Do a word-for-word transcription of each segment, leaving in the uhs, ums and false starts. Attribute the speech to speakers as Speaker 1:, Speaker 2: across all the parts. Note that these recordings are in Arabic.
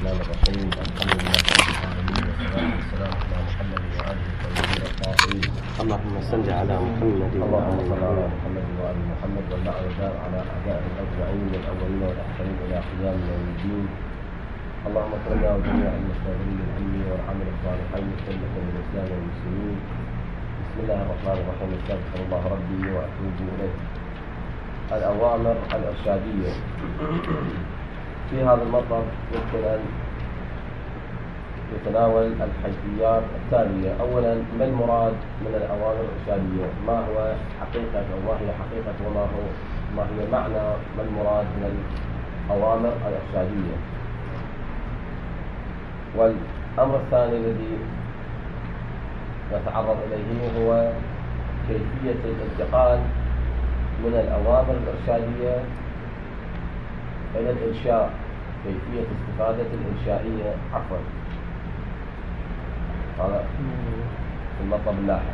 Speaker 1: الرحمن الرحيم. الحمد لله رب العالمين والصلاة والسلام على محمد وآله الطيبين الطاهرين.
Speaker 2: اللهم صل على محمد
Speaker 1: اللهم
Speaker 2: وآل
Speaker 1: صل على
Speaker 2: محمد
Speaker 1: محمد وآل محمد واللعن والدار على أعدائه الأجمعين والأولين والآخرين إلى قيام يوم الدين. اللهم اكرمنا وجميع المستغفرين بالعلم والعمل الصالحين سنة للإسلام والمسلمين. بسم الله الرحمن الرحيم. استغفر الله ربي وأتوب إليه. الأوامر الإرشادية. في هذا المطلب يمكن أن يتناول الحيثيات التالية. أولا، ما المراد من الأوامر الإرشادية؟ ما هو حقيقة أو ما هي حقيقة وما هو ما هي معنى ما المراد من الأوامر الإرشادية؟ والأمر الثاني الذي نتعرض إليه هو كيفية الانتقال من الأوامر الإرشادية إلى الإنشاء، كيفية استفادة الإنشائية عفوا هذا في المطلب اللاحق.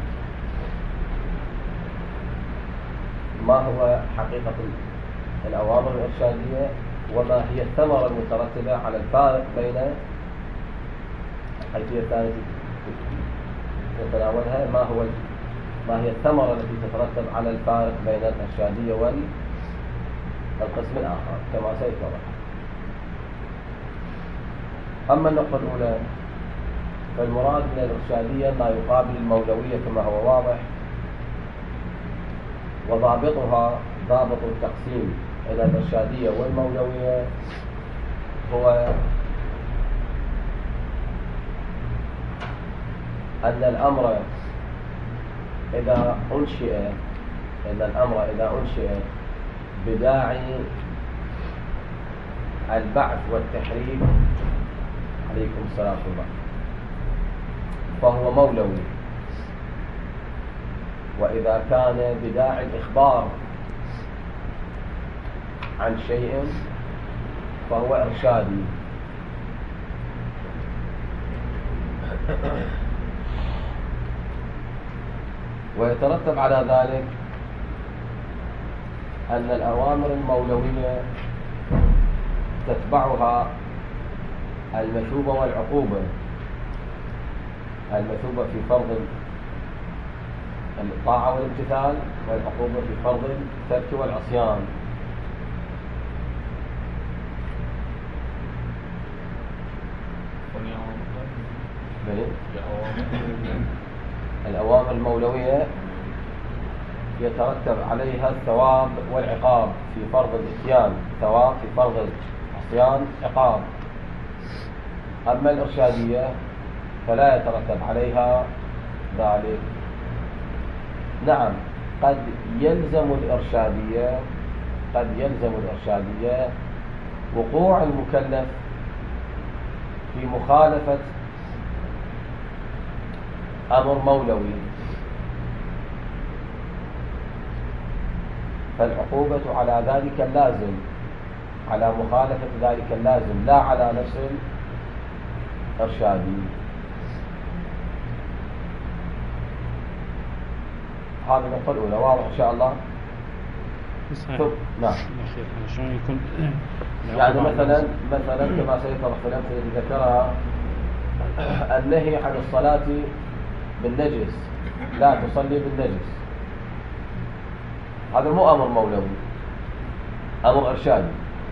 Speaker 1: ما هو حقيقة الأوامر الإرشادية وما هي الثمرة المترتبة على الفارق بين الحيثية الثانية نتناولها، ما هو ما هي الثمرة التي تترتب على الفارق بين الإرشادية والقسم الآخر كما سيتضح. أما النقطة الأولى فالمراد من الإرشادية ما يقابل المولوية كما هو واضح، وضابطها ضابط التقسيم إلى الإرشادية والمولوية هو أن الأمر إذا أنشئ أن الأمر إذا أنشئ بداعي البعث والتحريك عليكم السلام الله فهو مولوي، وإذا كان بداعي الإخبار عن شيء فهو إرشادي. ويترتب على ذلك أن الأوامر المولوية تتبعها المثوبة والعقوبة، المثوبة في فرض الطاعة والامتثال، والعقوبة في فرض الترك والعصيان. الأوامر المولوية يترتب عليها الثواب والعقاب، في فرض الإتيان ثواب، في فرض العصيان عقاب. أما الإرشادية فلا يترتب عليها ذلك. نعم، قد يلزم الإرشادية قد يلزم الإرشادية وقوع المكلف في مخالفة أمر مولوي، فالعقوبة على ذلك اللازم، على مخالفة ذلك اللازم، لا على نفس الإرشادي. هذا النقطة الأولى واضح إن شاء الله؟
Speaker 3: صحيح.
Speaker 1: نعم.
Speaker 3: شلون يكون
Speaker 1: يعني مثلا مثلا كما سيطرح في الأمثلة التي ذكرها النهي عن الصلاة بالنجس، لا تصلي بالنجس، هذا مو أمر مولوي، أمر إرشادي.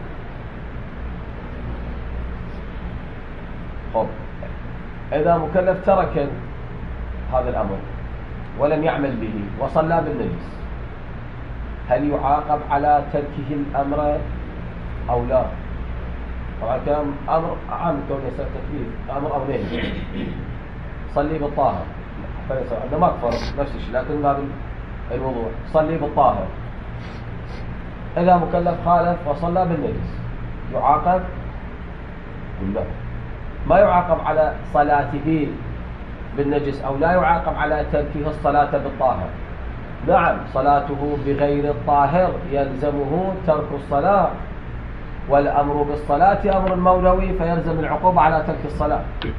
Speaker 1: خب إذا مكلف ترك هذا الأمر ولم يعمل به وصلى بالنجس، هل يعاقب على تركه الأمر أو لا؟ طبعا كان أمر عام كون يصير تكليف، أمر أو نهي. صلي بالطاهر هذا ما كفر نفس الشيء، لكن باب الوضوء صلي بالطاهر. إذا مكلف خالف وصلى بالنجس يعاقب ولا ما يعاقب على صلاته بالنجس، أو لا يعاقب على تركه الصلاة بالطاهر؟ نعم، صلاته بغير الطاهر يلزمه ترك الصلاة، والأمر بالصلاة أمر مولوي فيلزم العقوبة على ترك الصلاة.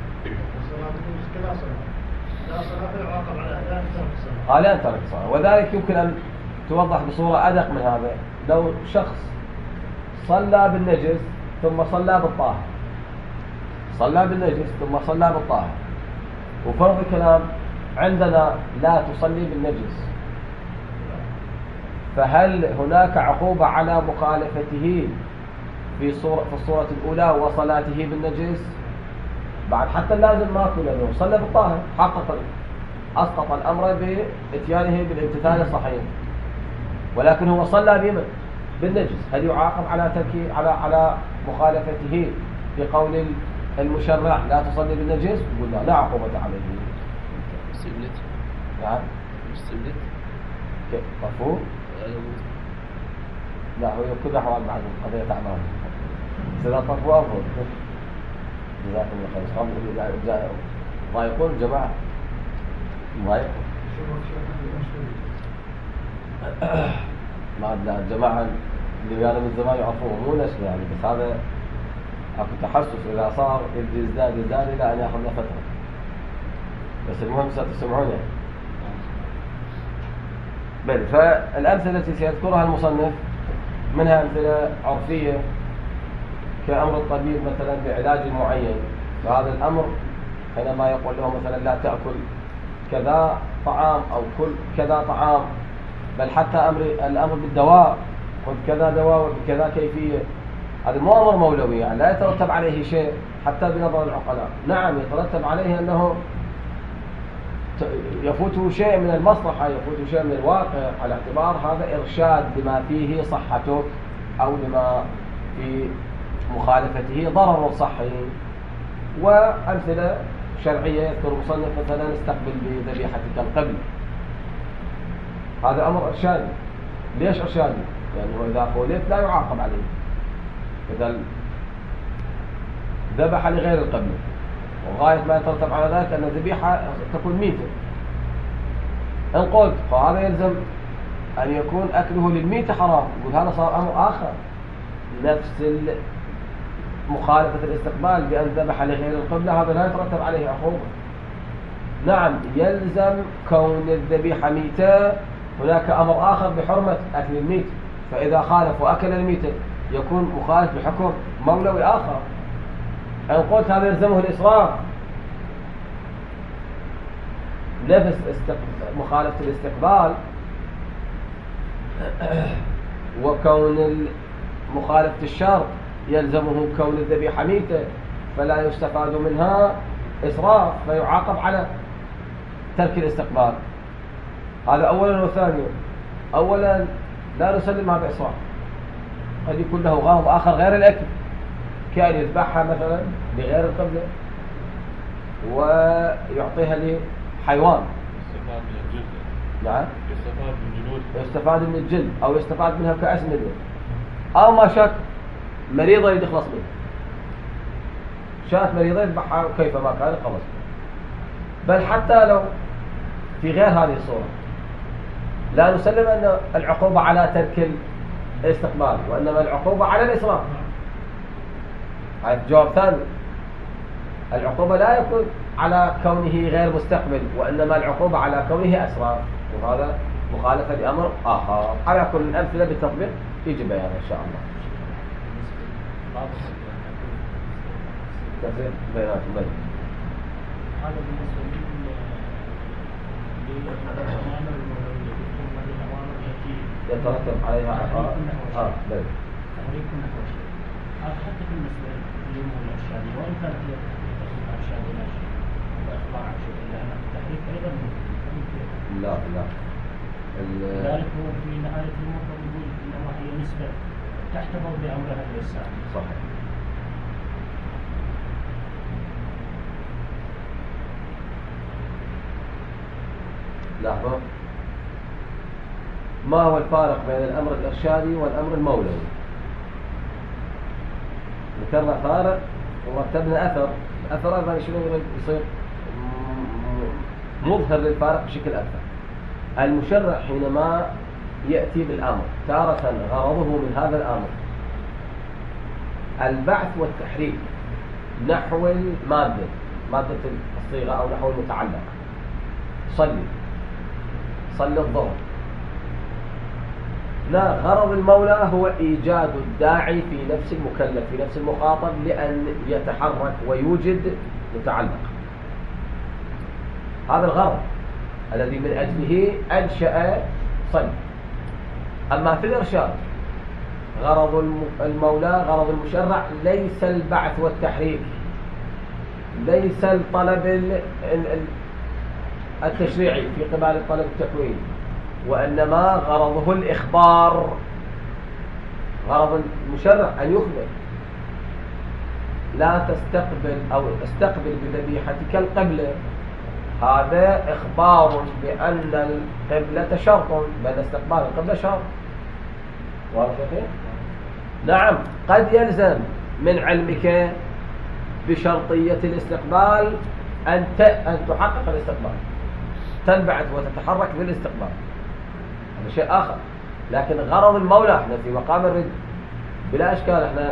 Speaker 4: لا صلاة يعاقب على لا ترك الصلاة.
Speaker 1: آه لا ترك الصلاة، وذلك يمكن أن توضح بصورة أدق من هذا. لو شخص صلى بالنجس ثم صلى بالطاهر صلى بالنجس ثم صلى بالطاهر، وفرض الكلام عندنا لا تصلي بالنجس، فهل هناك عقوبة على مخالفته في صورة في الصورة الأولى وصلاته بالنجس؟ بعد حتى اللازم ماكو، لأنه صلى بالطاهر حقق أسقط الأمر بإتيانه بالامتثال الصحيح، ولكن هو صلى بمن؟ بالنجس. هل يعاقب على ترك على على مخالفته في قول المشرع لا تصلي بالنجس؟ قلنا لا عقوبة عليه.
Speaker 2: سبلت
Speaker 1: نعم
Speaker 2: مش سبلت
Speaker 1: كيف مفهوم؟ لا هو كل أحوال بعد قضية أعمال إذا طفوا أفضل. جزاكم الله خير. ضايقون الجماعة ضايقون ما أدري الجماعة اللي كانوا من زمان يعرفوه مو نشر يعني، بس هذا أكو تحسس إذا صار يزداد يزداد إلى أن يأخذ له فترة، بس المهم ستسمعون يعني. بل فالأمثلة التي سيذكرها المصنف منها أمثلة عرفية كأمر الطبيب مثلا بعلاج معين، فهذا الأمر حينما يقول له مثلا لا تأكل كذا طعام أو كل كذا طعام، بل حتى أمر الأمر بالدواء خذ كذا دواء وبكذا كيفية، هذا مو أمر مولوي يعني لا يترتب عليه شيء حتى بنظر العقلاء. نعم يترتب عليه أنه يفوته شيء من المصلحة، يفوته شيء من الواقع، على اعتبار هذا إرشاد لما فيه صحتك أو لما في مخالفته ضرر صحي. وأمثلة شرعية يذكر المصنف مثلا استقبل بذبيحتك القبل، هذا أمر إرشادي. ليش إرشادي؟ لأنه إذا قولت لا يعاقب عليه، إذا ذبح لغير القبل، وغاية ما يترتب على ذلك أن الذبيحة تكون ميتة. إن قلت فهذا يلزم أن يكون أكله للميتة حرام، يقول هذا صار أمر آخر، نفس مخالفة الاستقبال بأن ذبح لغير القبلة، هذا لا يترتب عليه عقوبة. نعم يلزم كون الذبيحة ميتة، هناك أمر آخر بحرمة أكل الميت، فإذا خالف وأكل الميتة يكون مخالف بحكم مولوي آخر. أن قلت هذا يلزمه الإسراف، نفس مخالفة الاستقبال وكون مخالفة الشرط يلزمه كون الذبيحة ميتة، فلا يستفاد منها إسراف فيعاقب على ترك الاستقبال. هذا أولا. وثانيا أولا لا نسلمها بإسراف، قد يكون له غرض آخر غير الأكل، كان يذبحها مثلا لغير القبلة ويعطيها لحيوان.
Speaker 5: يستفاد من الجلد.
Speaker 1: نعم
Speaker 5: يستفاد من جلود.
Speaker 1: يستفاد من الجلد أو يستفاد منها كأسمدة، أو ما شك مريضة يخلص منها، شاة مريضة يذبحها كيفما كان خلص. بل حتى لو في غير هذه الصورة لا نسلم أن العقوبة على ترك الاستقبال، وإنما العقوبة على الإسراف. هذا جواب ثاني، العقوبة لا يكون على كونه غير مستقبل، وإنما العقوبة على كونه أسراف، وهذا مخالفة لأمر آخر. على كل الأمثلة بالتطبيق يجي بيان إن شاء الله. كثير بيانات بيان.
Speaker 4: هذا بالنسبة للأوامر المولوية، ثم الأوامر التي
Speaker 1: يترتب عليها عقاب. آه بل.
Speaker 4: تحريك نحو شيء. هذا حتى بالنسبة للأمور الإرشادية، وإن كانت هي تحريك إرشادي لا شيء وإخبار عن شيء، إلا أن التحريك أيضا ممكن.
Speaker 1: لا لا.
Speaker 4: لذلك هو في نهاية المطلب يقول إنما هي نسبة تحتفظ بأمرها الإرسال.
Speaker 1: صحيح. لحظة، ما هو الفارق بين الأمر الإرشادي والأمر المولوي؟ ذكرنا فارق ورتبنا أثر، الأثر هذا شنو يصير مظهر للفارق بشكل أكثر. المشرع حينما يأتي بالأمر تارة غرضه من هذا الأمر البعث والتحريك نحو المادة، مادة الصيغة أو نحو المتعلق. صلي صلي الظهر، لا، غرض المولى هو إيجاد الداعي في نفس المكلف في نفس المخاطب لأن يتحرك ويوجد متعلق. هذا الغرض الذي من أجله أنشأ صنع. أما في الإرشاد غرض المولى غرض المشرع ليس البعث والتحريك، ليس الطلب التشريعي في قبال الطلب التكويني، وإنما غرضه الإخبار. غرض المشرع أن يخبر: لا تستقبل أو استقبل بذبيحتك القبلة. هذا إخبار بأن القبلة شرط، بأن استقبال القبلة شرط. واضح يا أخي؟ نعم، قد يلزم من علمك بشرطية الاستقبال أن أن تحقق الاستقبال، تنبعث وتتحرك بالاستقبال، هذا شيء آخر. لكن غرض المولى احنا في مقام الرد بلا إشكال، احنا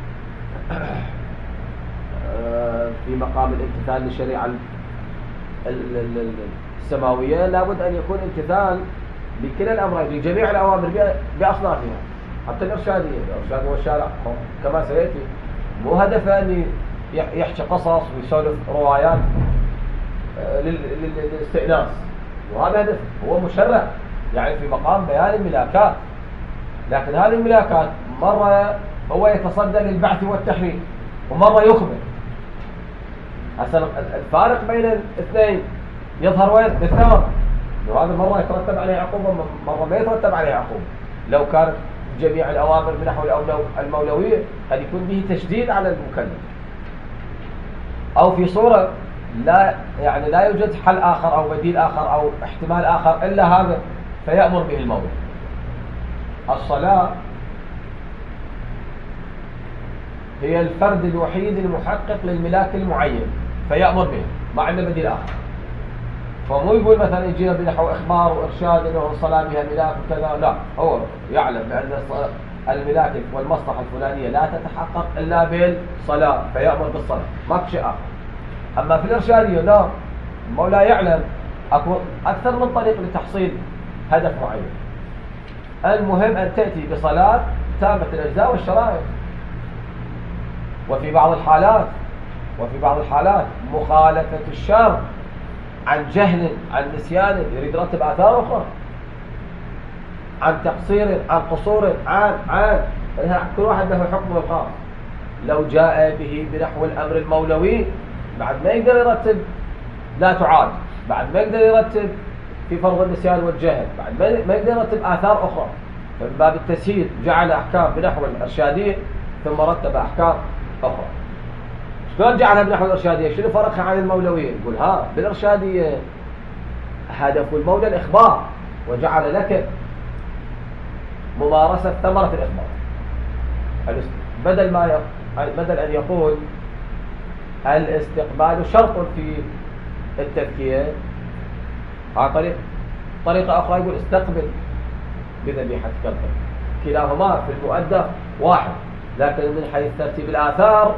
Speaker 1: في مقام الامتثال للشريعة السماوية لابد أن يكون امتثال لكلا الأمرين، لجميع الأوامر بأصنافها، حتى الإرشادية. الإرشاد والشارع كما سيأتي مو هدفه أن يحكي قصص ويسولف روايات للاستئناس، وهذا هدف هو مشرع، يعني في مقام بيان الملاكات. لكن هذه الملاكات مرة هو يتصدى للبعث والتحريك ومرة يخبر. هسه الفارق بين الاثنين يظهر وين؟ بالثمرة. وهذا مرة يترتب عليه عقوبة، مرة ما يترتب عليه عقوبة. لو كانت جميع الأوامر بنحو المولوية قد يكون به تشديد على المكلف، أو في صورة لا يعني لا يوجد حل آخر أو بديل آخر أو احتمال آخر إلا هذا فيأمر به المولى. الصلاة هي الفرد الوحيد المحقق للملاك المعين فيأمر به، ما عنده بديل آخر. فمو يقول مثلا يجينا بنحو إخبار وإرشاد أنه الصلاة بها ملاك وكذا، لا، هو يعلم بأن الملاك والمصلحة الفلانية لا تتحقق إلا بالصلاة فيأمر بالصلاة، ما في شيء آخر. أما في الإرشادية لا، المولى يعلم أكثر من طريق لتحصيل هدف معين. المهم أن تأتي بصلاة تامة الأجزاء والشرائط. وفي بعض الحالات وفي بعض الحالات مخالفة الشرع عن جهل، عن نسيان، يريد يرتب آثار أخرى، عن تقصير، عن قصور، عن عن كل واحد له حكمه الخاص. لو جاء به بنحو الأمر المولوي بعد ما يقدر يرتب لا تعاد، بعد ما يقدر يرتب في فرض النسيان والجهل، بعد ما يقدر يرتب آثار أخرى. فمن باب التسهيل جعل أحكام بنحو الإرشادية ثم رتب أحكام أخرى. شلون جعلها بنحو الإرشادية؟ شنو فرقها عن المولوية؟ يقول ها بالإرشادية هدف المولى الإخبار، وجعل لك ممارسة ثمرة الإخبار. بدل ما بدل أن يقول الاستقبال شرط في التذكية، على طريق طريقة أخرى يقول استقبل بذبيحتك القبلة. كلاهما في المؤدى واحد، لكن من حيث ترتيب الآثار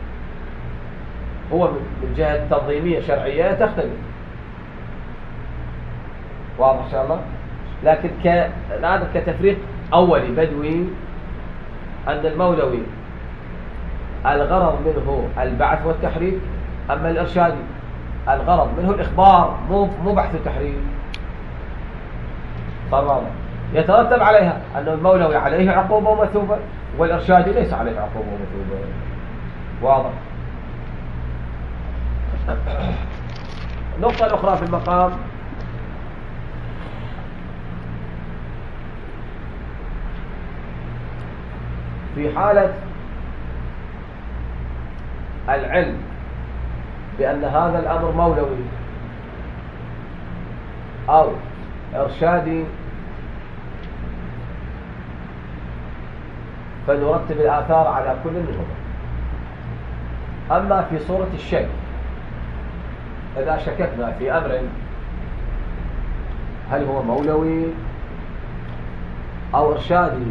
Speaker 1: هو من جهة تنظيمية شرعية تختلف. واضح إن شاء الله؟ لكن هذا كتفريق أولي بدوي أن المولوي الغرض منه البعث والتحريك، أما الإرشادي الغرض منه الإخبار مو مو بحث التحريك. صار واضح؟ يترتب عليها أن المولوي عليه عقوبة ومثوبة، والإرشادي ليس عليه عقوبة ومثوبة. واضح؟ النقطة الأخرى في المقام في حالة العلم بأن هذا الأمر مولوي أو إرشادي فنرتب الآثار على كل منهما. أما في صورة الشك، إذا شككنا في أمر هل هو مولوي أو إرشادي،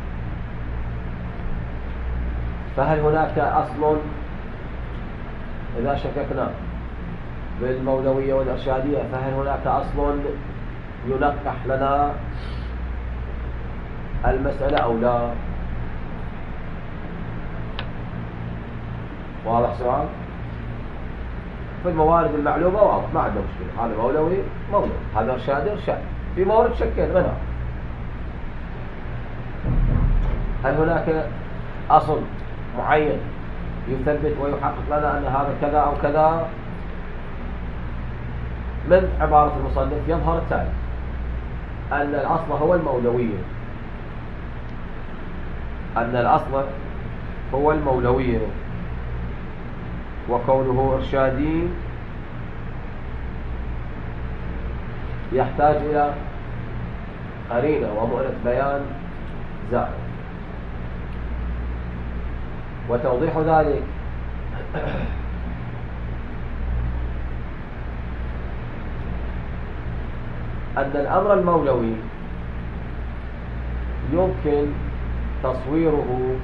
Speaker 1: فهل هناك أصل؟ إذا شككنا بالمولوية والإرشادية فهل هناك أصل ينقح لنا المسألة أو لا؟ واضح سؤال؟ في الموارد المعلومة واضح، ما عندنا مشكلة. هذا مولوي مولوي، هذا إرشادي إرشادي. في موارد شكل منها. هل هناك أصل معين يثبت ويحقق لنا أن هذا كذا أو كذا؟ من عبارة المصنف يظهر التالي: أن الأصل هو المولوية، أن الأصل هو المولوية، وكونه إرشادي يحتاج إلى قرينة ومؤنة بيان زائد. وتوضيح ذلك أن الأمر المولوي يمكن تصويره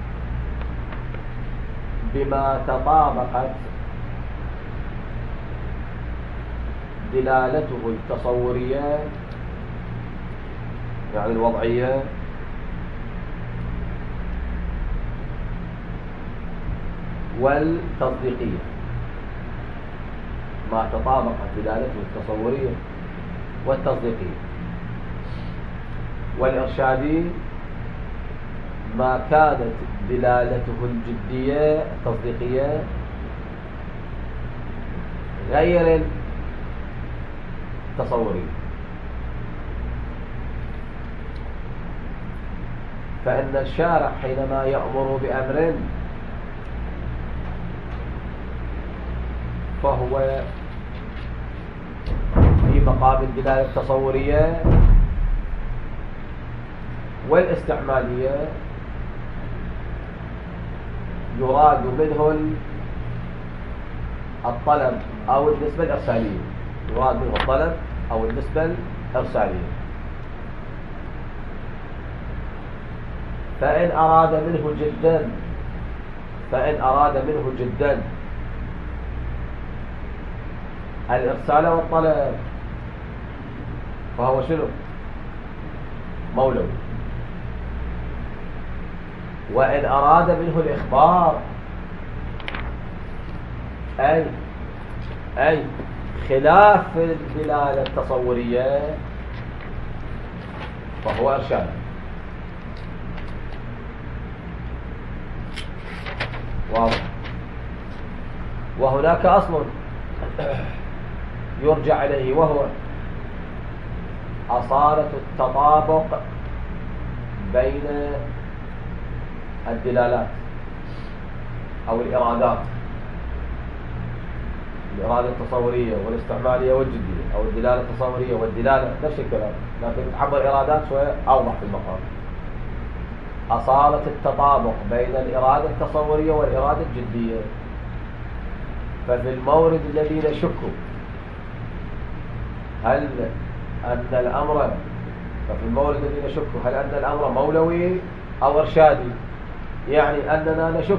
Speaker 1: بما تطابقت دلالته التصورية يعني الوضعية والتصديقية، ما تطابقت دلالته التصورية والتصديقية. والإرشادي ما كانت دلالته الجدية التصديقية غير التصورية. فإن الشارع حينما يأمر بأمر فهو في مقام الدلالة التصورية والاستعمالية، يراد منه الطلب أو النسبة الإرسالية، يراد منه الطلب أو النسبة الإرسالية. فإن أراد منه جدا فإن أراد منه جدا الإرسال والطلب فهو شنو؟ مولوي. وإن أراد منه الإخبار أي أي خلاف الدلالة التصورية فهو إرشاد. واضح. وهناك أصل يرجع إليه وهو أصالة التطابق بين الدلالات أو الإرادات، الإرادة التصورية والاستعمالية والجدية، أو الدلالة التصورية والدلالة نفس الكلام، لكن تعبر إرادات شوية أوضح في المقام. أصالة التطابق بين الإرادة التصورية والإرادة الجدية. ففي المورد الذي نشك هل أن الأمر ففي المورد الذي نشك هل أن الأمر مولوي أو إرشادي، يعني أننا نشك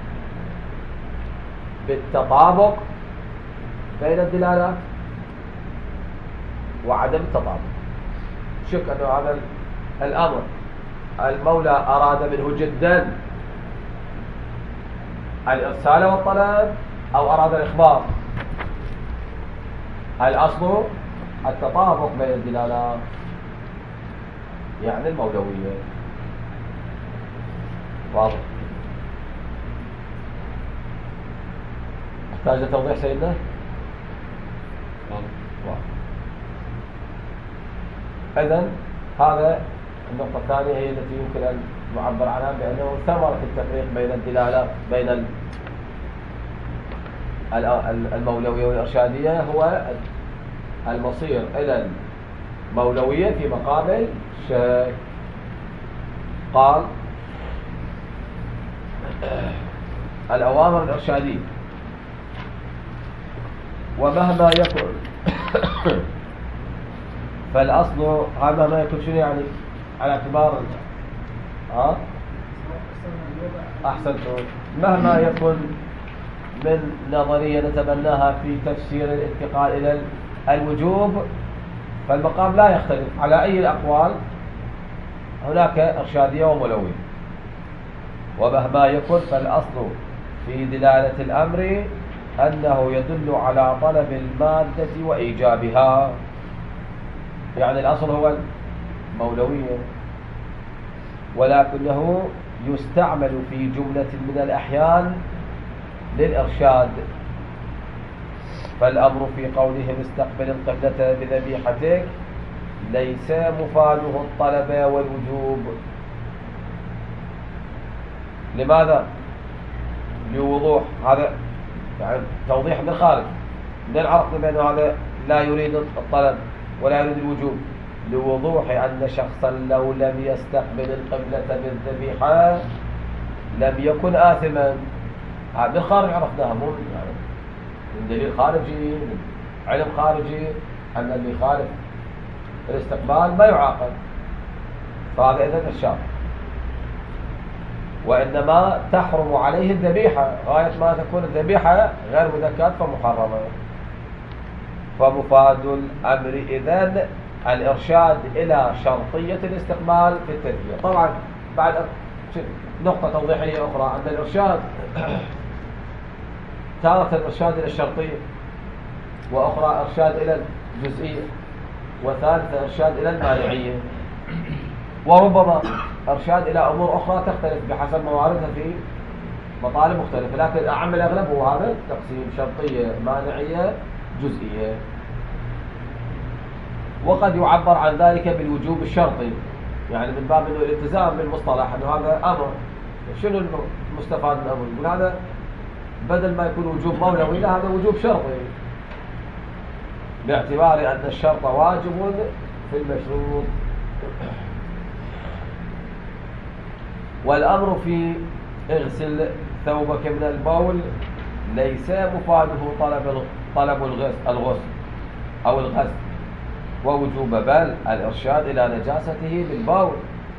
Speaker 1: بالتطابق بين الدلالات وعدم التطابق. شك أن هذا الأمر المولى أراد منه جدا الإرسال والطلب أو أراد الإخبار. الأصل التطابق بين الدلالات يعني المولوية. واضح. احتاج توضيح سيدنا؟ واضح. إذن هذا النقطة الثانية هي التي يمكن أن نعبر عنها بأنه ثمرة التفريق بين الدلالات بين المولوية والإرشادية هو المصير إلى المولوية في مقابل الشك. قال الأوامر الإرشادية ومهما يكن فالأصل هذا ما يكون شنو يعني على اعتبار ها أحسنتم مهما يكن من نظرية نتبناها في تفسير الانتقال إلى الوجوب فالمقام لا يختلف على أي الأقوال هناك إرشادية ومولوية. ومهما يكن فالأصل في دلالة الأمر أنه يدل على طلب المادة وإيجابها، يعني الأصل هو المولوية، ولكنه يستعمل في جملة من الأحيان للإرشاد. فالأمر في قولهم استقبل القبلة بذبيحتك ليس مفاده الطلب والوجوب. لماذا؟ لوضوح هذا، يعني توضيح من الخارج، من العرق بأنه هذا لا يريد الطلب ولا يريد الوجوب، لوضوح أن شخصا لو لم يستقبل القبلة بالذبيحة لم يكن آثما. هذا من الخارج عرفناها، مو يعني من دليل خارجي، من علم خارجي، أن اللي يخالف الاستقبال ما يعاقب. فهذا إذن الشرع، وإنما تحرم عليه الذبيحة، غاية ما تكون الذبيحة غير مذكاة فمحرمة. فمفاد الأمر إذن الإرشاد إلى شرطية الاستقبال في التربية. طبعا بعد نقطة توضيحية أخرى، أن الإرشاد تارة الإرشاد إلى الشرطية، وأخرى إرشاد إلى الجزئية، وثالثة إرشاد إلى المانعية، وربما إرشاد إلى أمور أخرى تختلف بحسب مواردها في مطالب مختلفة، لكن الأعم الأغلب هو هذا التقسيم: شرطية، مانعية، جزئية. وقد يعبر عن ذلك بالوجوب الشرطي، يعني من باب أنه الالتزام بالمصطلح، أنه هذا أمر. شنو المستفاد من الأمر؟ يقول هذا بدل ما يكون وجوب مولوي، لا، هذا وجوب شرطي، باعتبار أن الشرط واجب في المشروط. والأمر في اغسل ثوبك من البول ليس مفاده طلب طلب الغسل أو الغسل ووجوب، بل الإرشاد إلى نجاسته بالبول،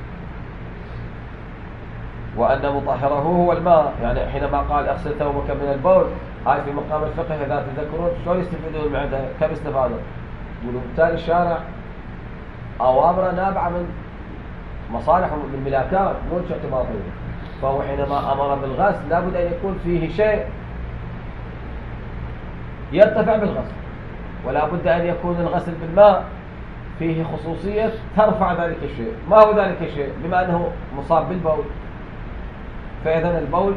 Speaker 1: وأن مطهره هو الماء. يعني حينما قال اغسل ثوبك من البول، هاي في مقام الفقه إذا تذكرون شلون يستفيدون من عندها، كم استفادوا؟ يقولوا بالتالي الشارع أوامره نابعة من مصالح ومن ملاكات، مو اعتباطية. فهو حينما أمر بالغسل لابد أن يكون فيه شيء يرتفع بالغسل، ولا بد أن يكون الغسل بالماء فيه خصوصية ترفع ذلك الشيء. ما هو ذلك الشيء؟ بما أنه مصاب بالبول، فإذن البول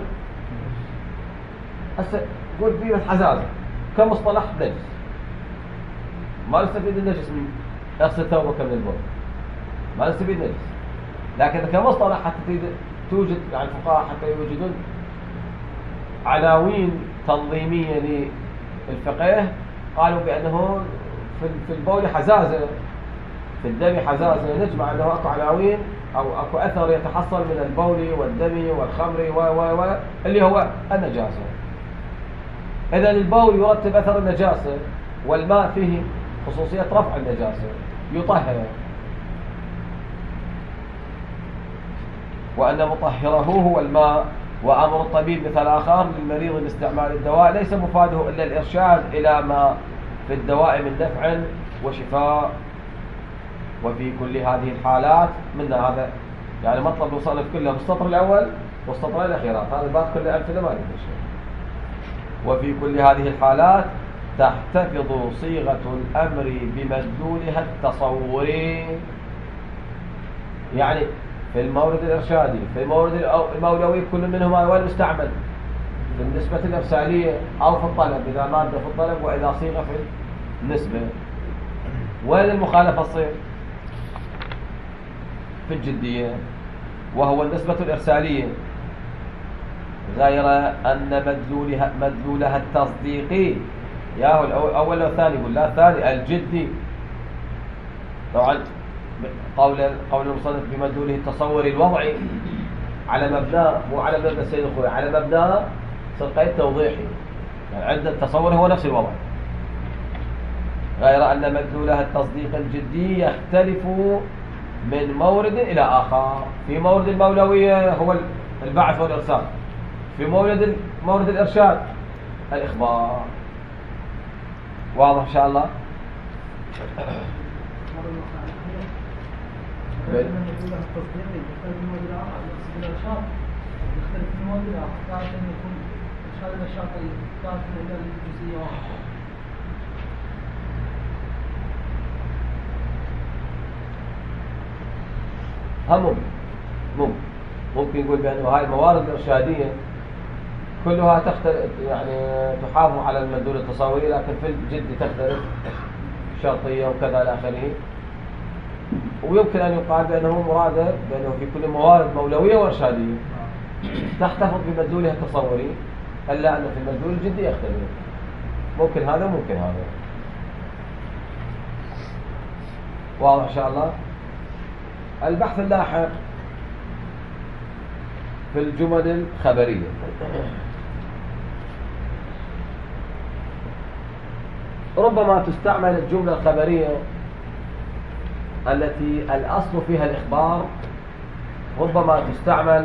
Speaker 1: هسه قول فيه الحزازة كمصطلح نجس، ما نستفيد النجس من اغسل ثوبك من البول، ما نستفيد نجس. لكن كمصطلح حتى توجد، يعني الفقهاء حتى يوجدون عناوين تنظيمية للفقه، قالوا بأنه في البول حزازة، في الدم حزازة، نجمع أنه أكو عناوين أو أكو أثر يتحصل من البول والدم والخمر و و و اللي هو النجاسة. إذا البول يرتب أثر النجاسة، والماء فيه خصوصية رفع النجاسة، يطهر. وأن مطهره هو الماء. وأمر الطبيب مثل آخر للمريض باستعمال الدواء ليس مفاده إلا الإرشاد إلى ما في الدواء من نفع وشفاء. وفي كل هذه الحالات من هذا يعني مطلب المصنف كله بالسطر الأول والسطرين الأخيرات، هذا الباب كله أمثلة ما نقدر شيء. وفي كل هذه الحالات تحتفظ صيغة الأمر بمدلولها التصوري، يعني في المورد الإرشادي، في المورد المولوي، كل منهما وين مستعمل؟ في النسبة الإرسالية أو في الطلب، إذا مادة في الطلب وإذا صيغة في النسبة. وين المخالفة تصير؟ في الجدية، وهو النسبة الإرسالية، غير أن مدلولها مدلولها التصديقي، ياهو الأول والثاني، يقول لا الثاني الجدي. طبعا قول قول المصنف بمدلوله التصوري الوضعي على مبناه، مو على مبنى السيد الخوي، على مبناه قيد توضيحي، يعني عند التصور هو نفس الوضع، غير أن مدلولها التصديق الجدي يختلف من مورد إلى آخر. في مورد المولوية هو البعث والإرسال، في مورد مورد الإرشاد الإخبار. واضح إن شاء الله؟ بل-
Speaker 6: من يقول التصديقي يختلف من مواد الآخر يقصد الإرشاد يختلف من مواد الآخر تعرف أن يكون إرشاد الإرشاد تعرف إلى الجزئية واحدة.
Speaker 1: هم ممكن ممكن ممكن نقول بأنه هاي الموارد الإرشادية كلها تختلف، يعني تحافظ على المدلول التصوري، لكن في الجد تختلف شرطية وكذا إلى آخره. ويمكن أن يقال بأنه مرادة بأنه في كل موارد مولوية وإرشادية تحتفظ بمدلولها التصوري، إلا أن في المدلول الجدي يختلف. ممكن هذا ممكن هذا. واضح إن شاء الله. البحث اللاحق في الجمل الخبرية. ربما تستعمل الجملة الخبرية التي الأصل فيها الإخبار، ربما تستعمل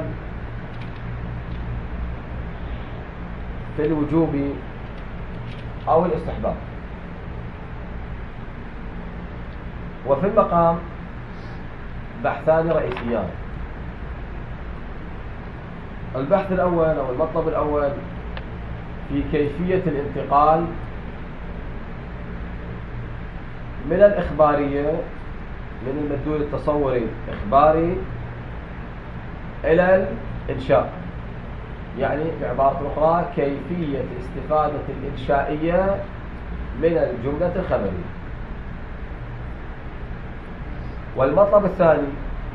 Speaker 1: في الوجوب أو الاستحباب. وفي المقام بحثان رئيسيان. البحث الأول أو المطلب الأول في كيفية الانتقال من الإخبارية، من المدلول التصوري إخباري إلى الإنشاء، يعني بعبارة أخرى كيفية استفادة الإنشائية من الجملة الخبرية. والمطلب الثاني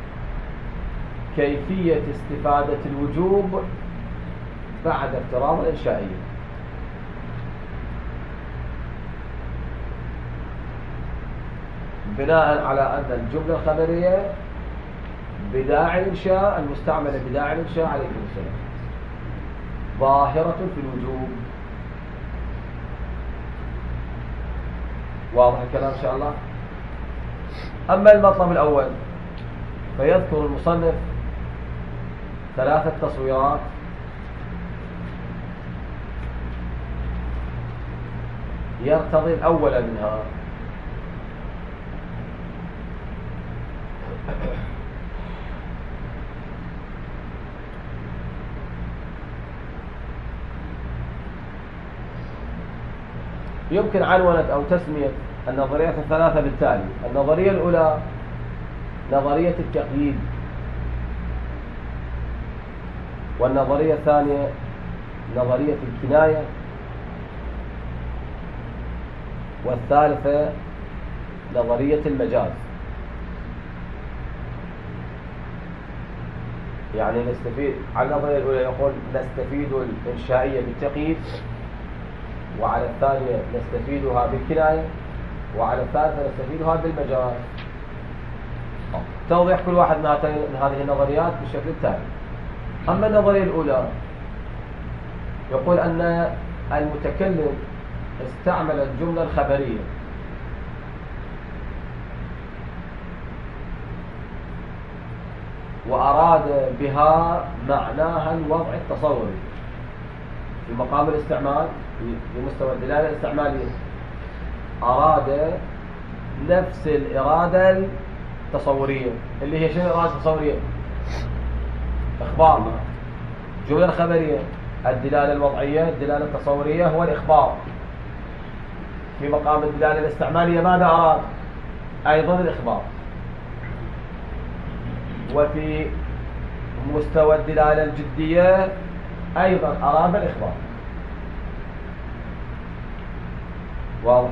Speaker 1: كيفية استفادة الوجوب بعد افتراض الإنشائية. بناء على أن الجملة الخبرية بداعي الإنشاء، المستعملة بداعي الإنشاء عليكم السلام، ظاهرة في الوجوب. واضح الكلام إن شاء الله. أما المطلب الأول فيذكر المصنف ثلاثة تصويرات يرتضي الأول منها. يمكن عنونة أو تسمية النظريات الثلاثة بالتالي. النظرية الأولى نظرية التقييد، والنظرية الثانية نظرية الكناية، والثالثة نظرية المجاز. يعني نستفيد على النظرية الأولى يقول نستفيد الإنشائية بالتقييد، وعلى الثانية نستفيدها بالكناية، وعلى الثالثة نستفيدها بالمجاز. توضيح كل واحد من هذه النظريات بالشكل التالي. أما النظرية الأولى يقول أن المتكلم استعمل الجملة الخبرية وأراد بها معناها الوضع التصوري في مقام الاستعمال، في مستوى الدلالة الاستعمالية. أراد نفس الإرادة التصورية اللي هي شنو الإرادة التصورية؟ إخبار. الجملة الخبرية الدلالة الوضعية، الدلالة التصورية هو الإخبار. في مقام الدلالة الاستعمالية ماذا أراد؟ أيضا الإخبار. وفي مستوى الدلالة الجدية أيضا أراد الإخبار. واضح؟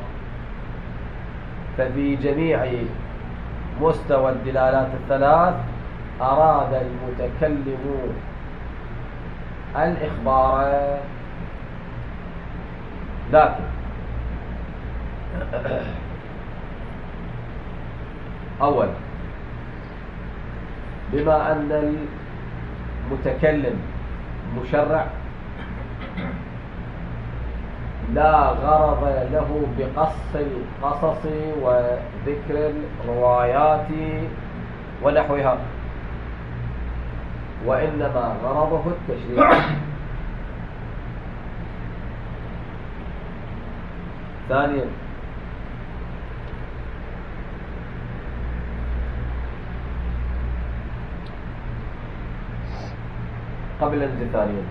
Speaker 1: ففي جميع مستوى الدلالات الثلاث أراد المتكلم الإخبار، لكن أولا بما أن المتكلم مشرع لا غرض له بقص القصص وذكر الروايات ونحوها، وإنما غرضه التشريع. ثانيا قبل ننزل ثانيا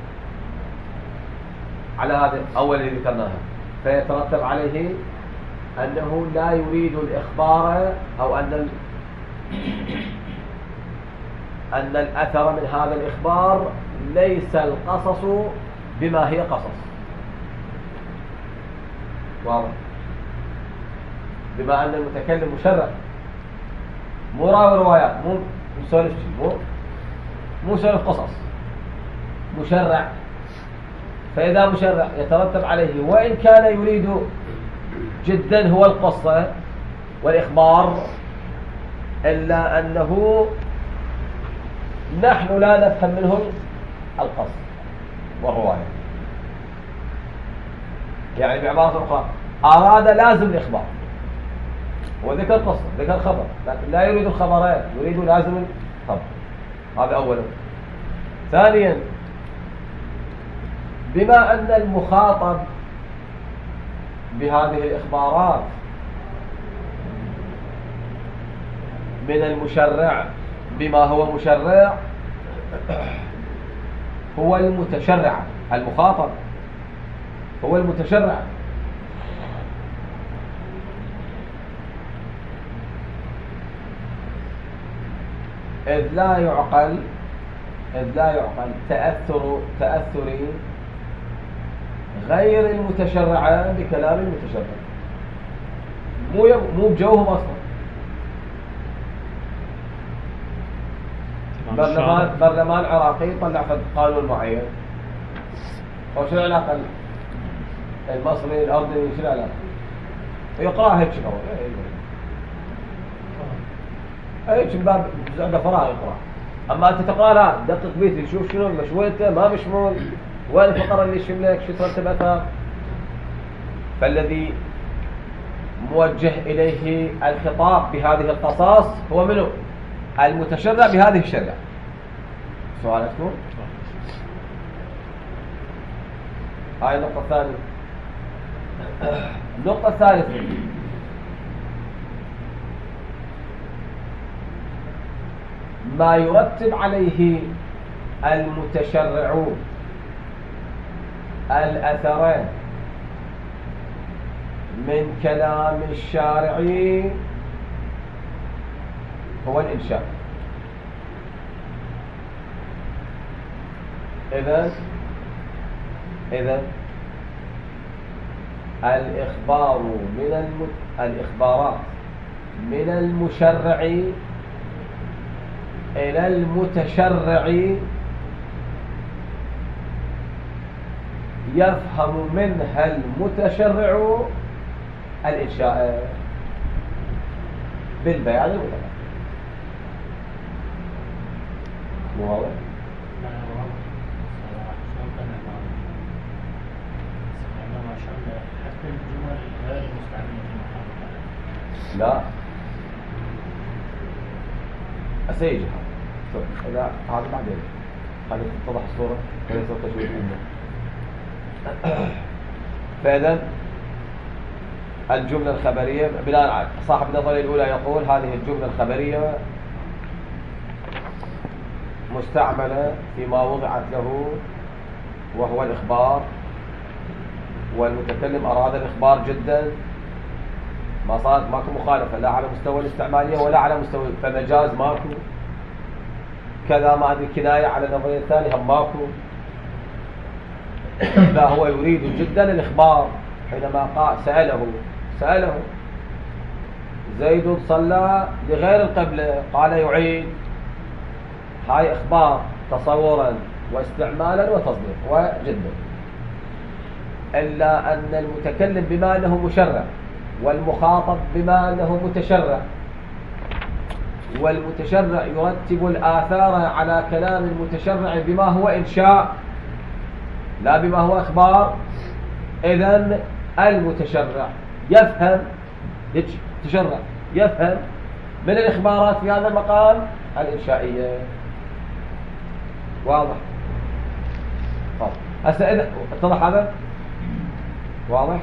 Speaker 1: على هذا أول اللي ذكرناها، فيترتب عليه أنه لا يريد الإخبار أو أن ال... أن الأثر من هذا الإخبار ليس القصص بما هي قصص. واضح؟ بما أن المتكلم مشرع، مو راوي روايات، مو مسولف مو مو مسولف قصص، مشرع. فإذا مشرع يترتب عليه وإن كان يريد جدا هو القصة والإخبار، إلا أنه نحن لا نفهم منه القصد والرواية. يعني بعبارة أخرى أراد لازم الإخبار وذكر قصة ذكر خبر، لكن لا يريد الخبرين، يريد لازم الخبر. هذا أولا. ثانيا، بما أن المخاطب بهذه الإخبارات من المشرع بما هو مشرع هو المتشرع، المخاطب هو المتشرع، إذ لا يعقل إذ لا يعقل تأثر تأثر غير المتشرع بكلام المتشرع، مو مو بجوهم أصلا. برلمان برلمان عراقي طلع قانون معين، وشو العلاقة المصري الأردني شو العلاقة؟ يقرأ هيك شنو؟ هيك من باب زعبة فراغ يقرأ. أما أنت تقرأ لا دقق بيتي شوف شنو مشويته ما مشمول، وين الفقرة اللي يشملك شو ترتب أثر. فالذي موجه إليه الخطاب بهذه القصص هو منه؟ المتشرع بهذه الشريعة. سؤالكم؟ هاي النقطة الثانية. النقطة الثالثة، ما يرتب عليه المتشرعون الأثرين من كلام الشارع هو الإنشاء. إذن إذن الإخبار من الم... الإخبارات من المشرع إلى المتشرع يفهم منها المتشرع الإنشاء بالبيان المطلق. مو واضح؟ لا أسيجي هذا هذا بعدين خلي تتضح الصورة وليس تشويه منه. فإذا الجملة الخبرية بناء على صاحب النظرية الأولى يقول هذه الجملة الخبرية مستعملة فيما وضعت له وهو الإخبار، والمتكلم أراد الإخبار جدا، ما صارت ماكو مخالفة لا على مستوى الاستعمالية ولا على مستوى فمجاز ماكو، كذا ما هذه الكناية على النظرية الثانية هم ماكو. لا هو يريد جدا الإخبار. حينما قال سأله سأله زيد صلى لغير القبلة قال يعيد، هاي إخبار تصورا واستعمالا وتصديق وجدا. إلا أن المتكلم بما أنه مشرع والمخاطب بما أنه متشرع، والمتشرع يرتب الآثار على كلام المتشرع بما هو إنشاء لا بما هو إخبار. إذن المتشرع يفهم تشرع يفهم من الإخبارات في هذا المقام الإنشائية. واضح؟ طيب هسه إذا اتضح هذا واضح؟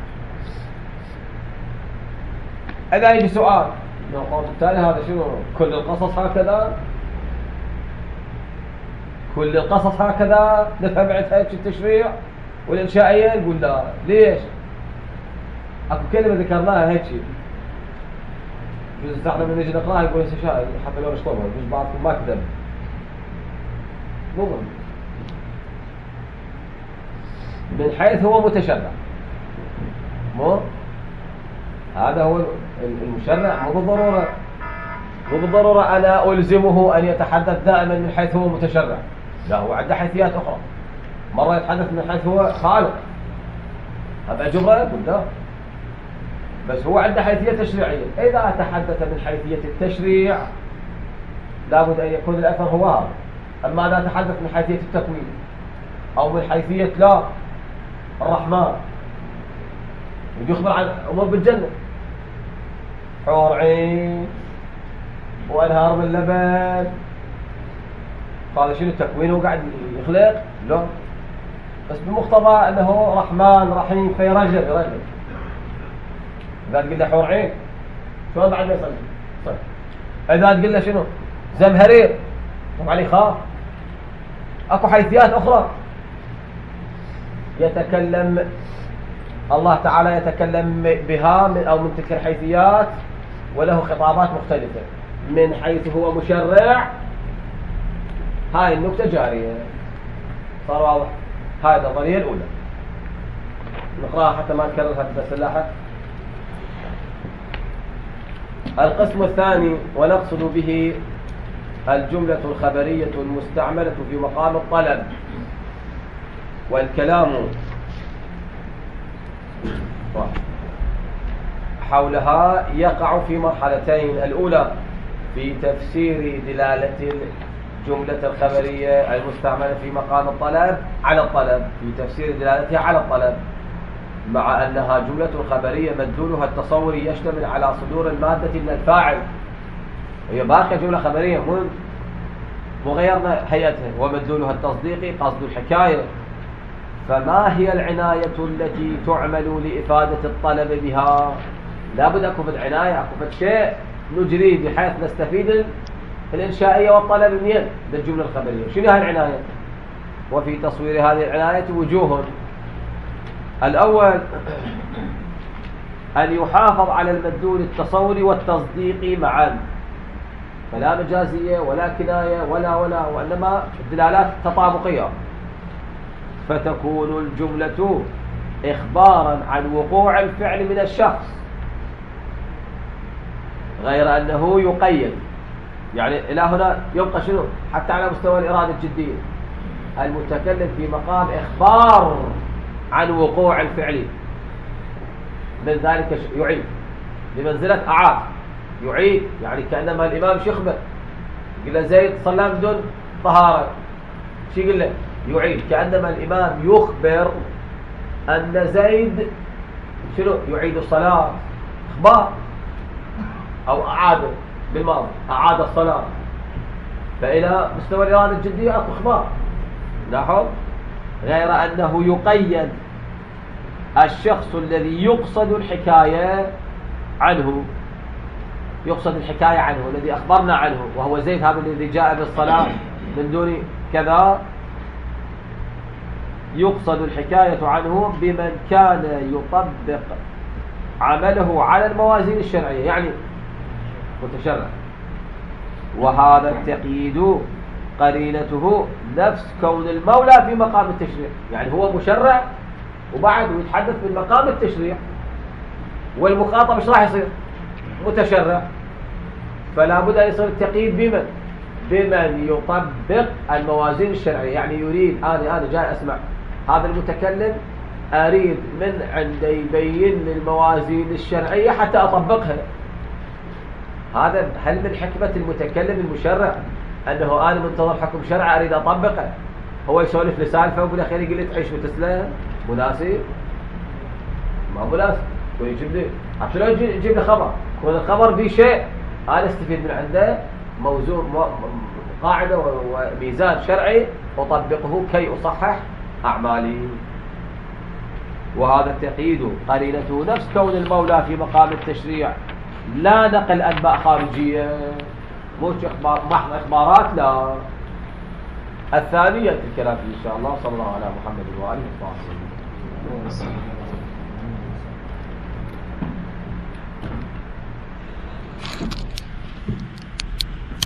Speaker 1: إذا يجي سؤال القول التالي هذا شنو؟ كل القصص هكذا؟ كل القصص هكذا نفهم عندها التشريع والإنشائية؟ نقول لا. ليش؟ أكو كلمة ذكرناها هيك جزء احنا من نجي نقراها يقول شاء حتى لو نشطبها يقول بعضكم ما كذب. مو من حيث هو متشرع، مو هذا هو المشرع. مو بالضرورة مو بالضرورة أنا ألزمه أن يتحدث دائما من حيث هو متشرع، لا، هو عنده حيثيات أخرى. مرة يتحدث من حيث هو خالق، هذا جبرة يقول لا، بس هو عنده حيثية تشريعية. إذا تحدث من حيثية التشريع لابد أن يكون الأثر هو هذا. أما إذا تحدث من حيثية التكوين أو من حيثية لا الرحمن يخبر عن أمور بالجنة، حور عين وأنهار من لبن، هذا شنو التكوين؟ هو قاعد يخلق؟ لا، بس بمقتضى أنه رحمن رحيم فيرجل يرجل. إذا تقول له حور عين شلون بعد ما يصلي؟ صلي. إذا تقول له شنو؟ زمهرير طبعا يخاف. أكو حيثيات أخرى يتكلم الله تعالى يتكلم بها من أو من تلك الحيثيات، وله خطابات مختلفة من حيث هو مشرع. هاي النكتة جارية، صار واضح. هاي النظرية الأولى نقراها حتى ما نكررها بس اللاحق. القسم الثاني ونقصد به الجملة الخبرية المستعملة في مقام الطلب، والكلام حولها يقع في مرحلتين: الأولى في تفسير دلالة الجملة الخبرية المستعملة في مقام الطلب على الطلب، في تفسير دلالتها على الطلب، مع أنها جملة خبرية مدلولها التصوري يشتمل على صدور المادة من الفاعل. هي باقية جملة خبرية مو مغيرنا هيئتها، ومدلولها التصديقي قصد الحكاية. فما هي العناية التي تعمل لإفادة الطلب بها؟ لابد أكو في العناية، أكو في شيء نجري بحيث نستفيد الإنشائية والطلب منين؟ بالجملة الخبرية. شنو هاي العناية؟ وفي تصوير هذه العناية وجوه: الأول أن يحافظ على المدلول التصوري والتصديقي معا، فلا مجازية ولا كناية ولا ولا وإنما الدلالات تطابقية، فتكون الجملة إخبارا عن وقوع الفعل من الشخص، غير أنه يقيد. يعني إلى هنا يبقى شنو؟ حتى على مستوى الإرادة الجدية، المتكلم في مقام إخبار عن وقوع الفعل، من ذلك يعيد بمنزلة أعاد. يعيد يعني كأنما الإمام يخبر، يقول له زيد صلى بدون طهارة، شو يقول له؟ يعيد. كأنما الإمام يخبر أن زيد شنو؟ يعيد الصلاة، إخبار. أو أعاد بالماضي، أعاد الصلاة. فإلى مستوى الإرادة الجدية أكو إخبار، لاحظ، غير أنه يقيد الشخص الذي يقصد الحكاية عنه، يقصد الحكاية عنه الذي أخبرنا عنه، وهو زيد هذا الذي جاء بالصلاة من دون كذا، يقصد الحكاية عنه بمن كان يطبق عمله على الموازين الشرعية، يعني متشرع. وهذا التقييد قرينته نفس كون المولى في مقام التشريع، يعني هو مشرع وبعد يتحدث من مقام التشريع، والمخاطب ايش راح يصير؟ متشرع. فلا بد ان يصير التقييد بمن؟ بمن يطبق الموازين الشرعية. يعني يريد انا انا جاي اسمع هذا المتكلم، اريد من عنده يبين لي الموازين الشرعية حتى اطبقها. هذا هل من حكمة المتكلم المشرع انه انا منتظر حكم شرعي اريد اطبقه؟ هو يسولف لسالفه وبالاخير يقول لي تعيش وتسلم؟ مناسب؟ ما مناسب. ويجيب لي حتى لو يجيب لي خبر، يكون الخبر فيه شيء انا استفيد من عنده موزون قاعده وميزان شرعي اطبقه كي اصحح اعمالي. وهذا التقييد قرينته نفس كون المولى في مقام التشريع، لا نقل انباء خارجيه، مش اخبار محض اخبارات، لا، الثانية الكلام إن شاء الله. صلى الله على محمد وآله وصحبه.